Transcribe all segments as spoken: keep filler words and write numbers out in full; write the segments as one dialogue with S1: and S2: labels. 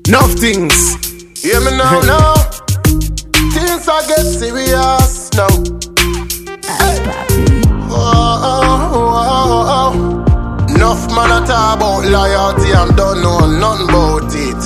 S1: Enough things.
S2: Hear me now, now. Things are get serious now. Hey. Oh, oh, oh, oh. Enough man a talk about loyalty and don't know nothing about it.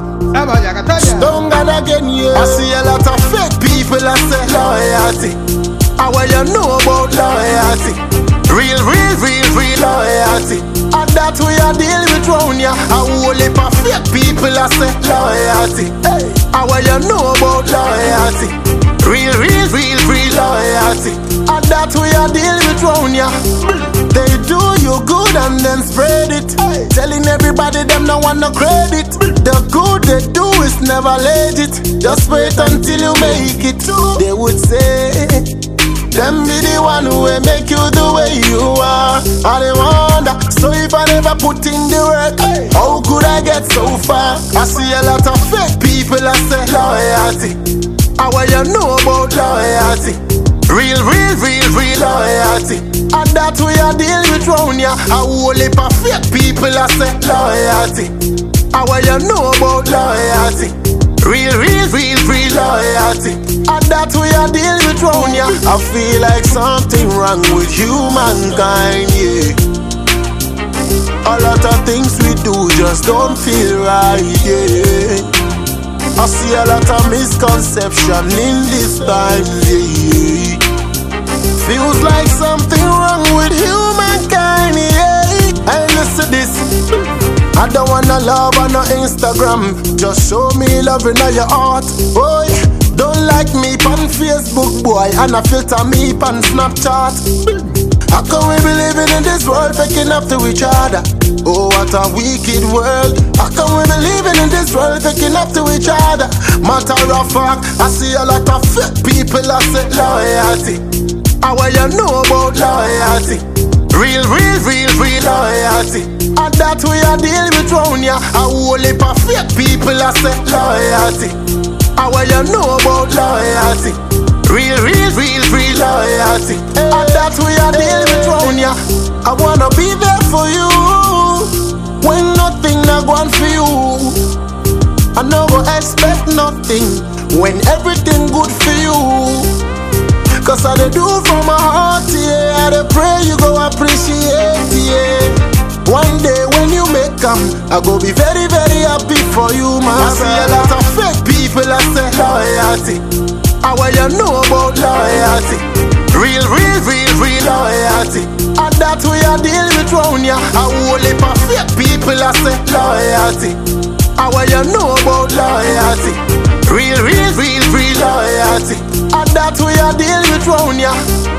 S2: Stronger again, yeah. I see a lot of fake people that say loyalty. And what you know about loyalty? Real, real, real, real loyalty. And that we are dealing with round ya. A whole heap of fake people that say loyalty. Hey. And what you know about loyalty? Real, real, real, real loyalty. And that we are dealing with round ya. They do you good and then spread it. Hey. Telling everybody them no want no credit. The good they do is never legit. Just wait until you make it. They would say them be the one who will make you the way you are. And they wonder, so if I never put in the work, hey, how could I get so far? I see a lot of fake people that say loyalty. And what you know about loyalty? Real, real, real, real loyalty. And that we are dealing with round ya. A whole heap of fake people that say loyalty. And what you know about loyalty? Real, real, real, real loyalty. And that we are dealing with round ya. I feel like something wrong with humankind, yeah. A lot of things we do just don't feel right, yeah. I see a lot of misconception in this time, yeah. Feels like something wrong with humankind, yeah. And listen this, I don't wanna love on no Instagram. Just show me love in your heart, boy. Don't like me on Facebook, boy, and I filter me on Snapchat. How come we be living in this world faking up to each other? Oh, what a wicked world. How come we be living in this world faking up to each other? Matter of fact, I see a lot of fake people that say loyalty. And what you know about loyalty? Real, real, real, real loyalty. And that we are dealing with round ya. A whole heap of fake people that say loyalty. And what you know about loyalty? Real, real, real, real loyalty. And that we are dealing with round ya. I wanna be there for you when nothing not going for you. I never expect nothing when everything good for you. Cause I dey do from my heart, yeah. I dey pray you go appreciate, yeah. One day when you make come, I go be very, very happy for you, man. I see a lot of fake people that say loyalty. And what you know about loyalty? Real, real, real, real loyalty. And that we are dealing with round ya. A whole heap of fake people that say loyalty. And what you know about loyalty? Real, real, real, real loyalty. And that we are dealing with round ya.